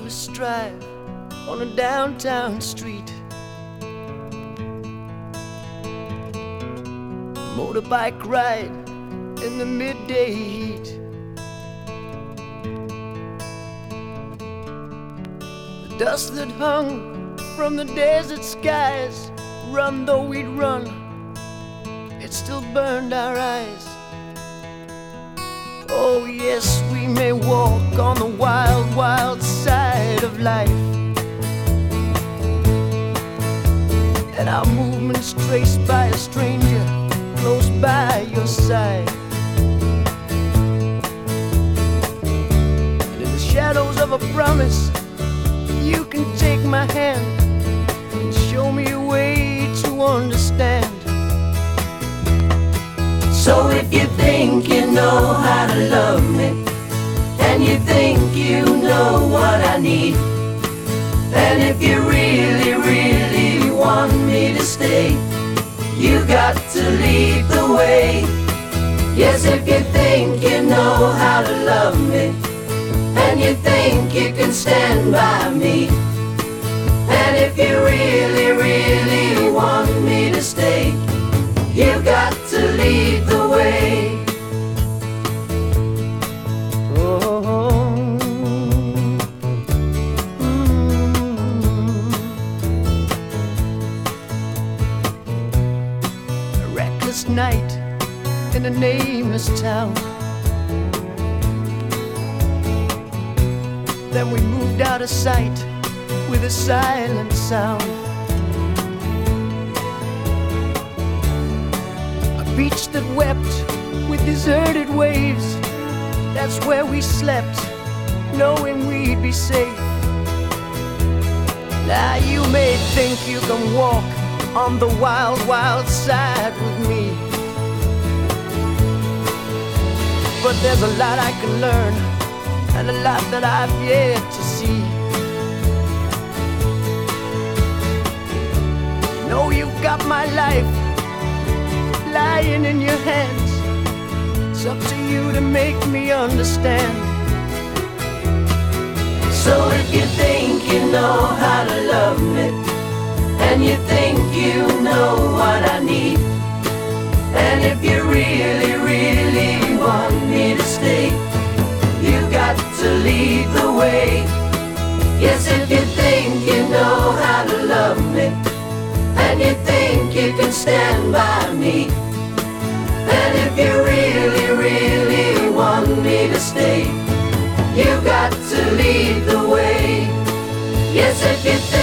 nervous drive on a downtown street. Motorbike ride in the midday heat. The dust that hung from the desert skies, run though we'd run, it still burned our eyes. Oh yes, we may walk on the wild, wild side of life, and our movements traced by a stranger close by your side. And in the shadows of a promise, you can take my hand and show me a way to understand. So if you think you know how to love me, and you think you know what I need, and if you really, really want me to stay, you got to lead the way. Yes, if you think you know how to love me, and you think you can stand by me, and if you really, really want me to stay, you got to lead the way. Oh, A reckless night in a nameless town. Then we moved out of sight with a silent sound. Beach that wept with deserted waves, that's where we slept, knowing we'd be safe. Now you may think you can walk on the wild, wild side with me, but there's a lot I can learn, and a lot that I've yet to see. You know you've got my life lying in your hands. It's up to you to make me understand. So if you think you know how to love me, and you think you know what I need, and if you really, really want me to stay, you got to lead the way. Yes, if you think you know how to love me, and you think you can stand by me, and if you really, really want me to stay, you got to lead the way. Yes, if you think